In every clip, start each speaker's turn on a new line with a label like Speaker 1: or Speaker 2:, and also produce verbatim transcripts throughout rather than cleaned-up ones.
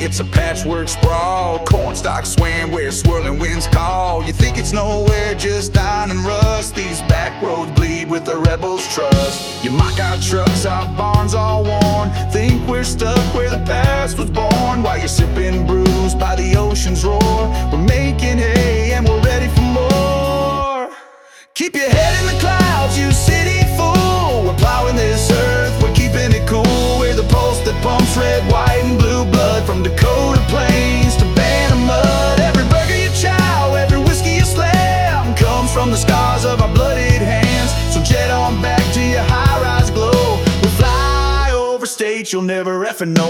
Speaker 1: It's a patchwork sprawl, corn stalks swaying where swirling winds call. You think it's nowhere, just iron and rust. These back roads bleed with the rebels' trust. You mock our trucks, our barns all worn. Think we're stuck where the past was born. While you're sipping brews by the ocean's roar, we're making hay and we're ready for more. Keep your head in the clouds, you city fool. We're plowing this earth, we're keeping it cool. We're the pulse that pumps red, white, and blue blood. From Dakota plains to Bantam mud. Every burger you chow, every whiskey you slam comes from the scars of our bloodied hands. So jet on back to your high-rise glow. We'll fly over states you'll never effing know.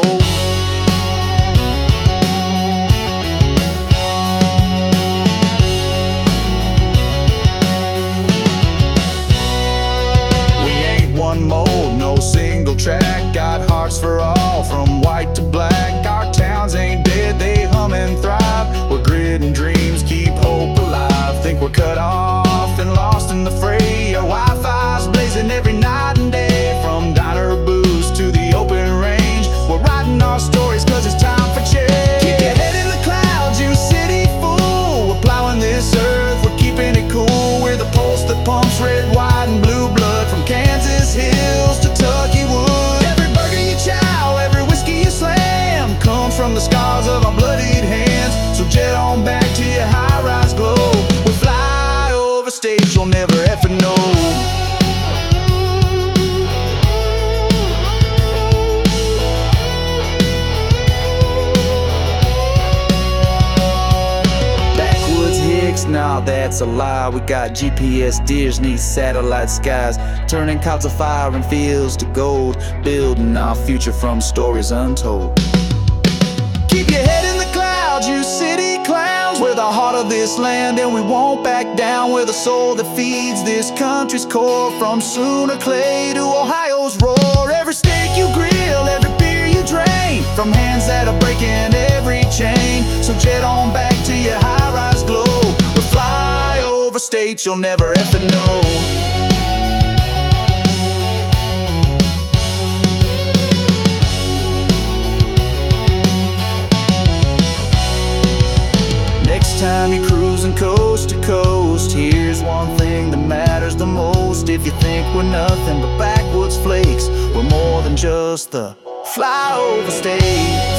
Speaker 1: Mold, no single track, got hearts for all, from white to black. Our towns ain't dead, they hum and thrive. We're grit and dreams, keep hope alive. Think we're cut off and lost in the fray. Our Wi-Fi's blazing every night and day, from diner booze to the open range. We're writing our stories cause it's time for change. Keep your head in the clouds, you city fool. We're plowing this earth, we're keeping it cool. We're the pulse that pumps red, white, and blue blood. From Kansas hills to Tucky wood. Every burger you chow, every whiskey you slam comes from the scars of our bloodied hands. So jet on back to your high-rise glow. We'll fly over states you'll never effing know. Now that's a lie. We got G P S deers neath satellite skies, turning cops of fire and fields to gold, building our future from stories untold. Keep your head in the clouds, you city clowns. We're the heart of this land and we won't back down. We're the soul that feeds this country's core, from Sooner Clay to Ohio's roar. Every steak you grill, every beer you drain, from hands that are breaking every chain. So jet on back to your high-rise glow. Fly over states you'll never effing know. Next time you're cruising coast to coast, here's one thing that matters the most. If you think we're nothing but backwoods flakes, we're more than just the flyover state.